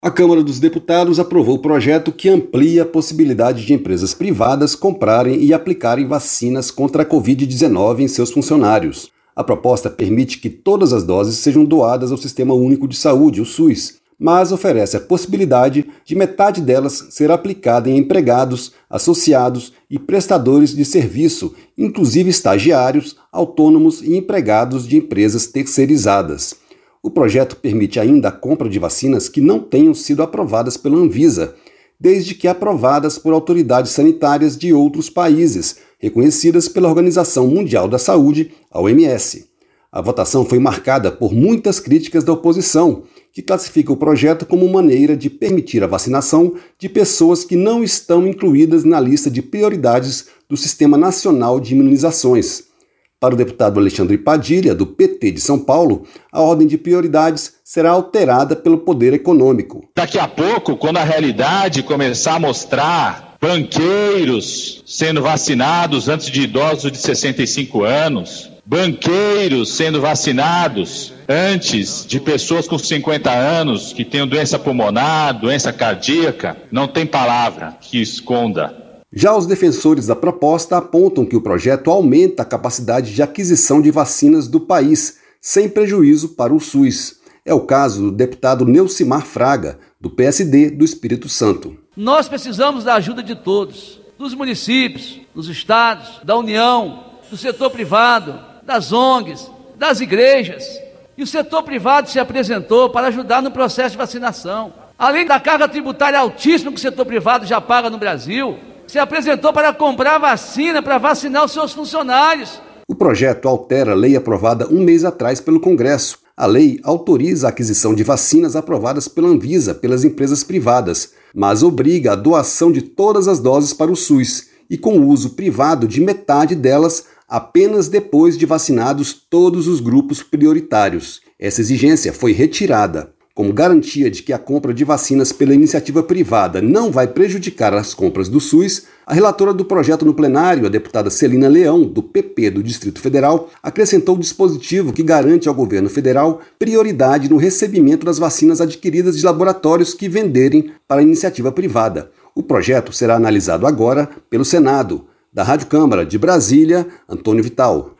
A Câmara dos Deputados aprovou o projeto que amplia a possibilidade de empresas privadas comprarem e aplicarem vacinas contra a Covid-19 em seus funcionários. A proposta permite que todas as doses sejam doadas ao Sistema Único de Saúde, o SUS, mas oferece a possibilidade de metade delas ser aplicada em empregados, associados e prestadores de serviço, inclusive estagiários, autônomos e empregados de empresas terceirizadas. O projeto permite ainda a compra de vacinas que não tenham sido aprovadas pela Anvisa, desde que aprovadas por autoridades sanitárias de outros países, reconhecidas pela Organização Mundial da Saúde, a OMS. A votação foi marcada por muitas críticas da oposição, que classifica o projeto como maneira de permitir a vacinação de pessoas que não estão incluídas na lista de prioridades do Sistema Nacional de Imunizações. Para o deputado Alexandre Padilha, do PT de São Paulo, a ordem de prioridades será alterada pelo poder econômico. Daqui a pouco, quando a realidade começar a mostrar banqueiros sendo vacinados antes de idosos de 65 anos, banqueiros sendo vacinados antes de pessoas com 50 anos que tenham doença pulmonar, doença cardíaca, não tem palavra que esconda. Já os defensores da proposta apontam que o projeto aumenta a capacidade de aquisição de vacinas do país, sem prejuízo para o SUS. É o caso do deputado Neucimar Fraga, do PSD do Espírito Santo. Nós precisamos da ajuda de todos, dos municípios, dos estados, da União, do setor privado, das ONGs, das igrejas. E o setor privado se apresentou para ajudar no processo de vacinação. Além da carga tributária altíssima que o setor privado já paga no Brasil, se apresentou para comprar vacina para vacinar os seus funcionários. O projeto altera a lei aprovada um mês atrás pelo Congresso. A lei autoriza a aquisição de vacinas aprovadas pela Anvisa pelas empresas privadas, mas obriga a doação de todas as doses para o SUS e com o uso privado de metade delas apenas depois de vacinados todos os grupos prioritários. Essa exigência foi retirada. Como garantia de que a compra de vacinas pela iniciativa privada não vai prejudicar as compras do SUS, a relatora do projeto no plenário, a deputada Celina Leão, do PP do Distrito Federal, acrescentou o dispositivo que garante ao governo federal prioridade no recebimento das vacinas adquiridas de laboratórios que venderem para a iniciativa privada. O projeto será analisado agora pelo Senado. Da Rádio Câmara de Brasília, Antônio Vital.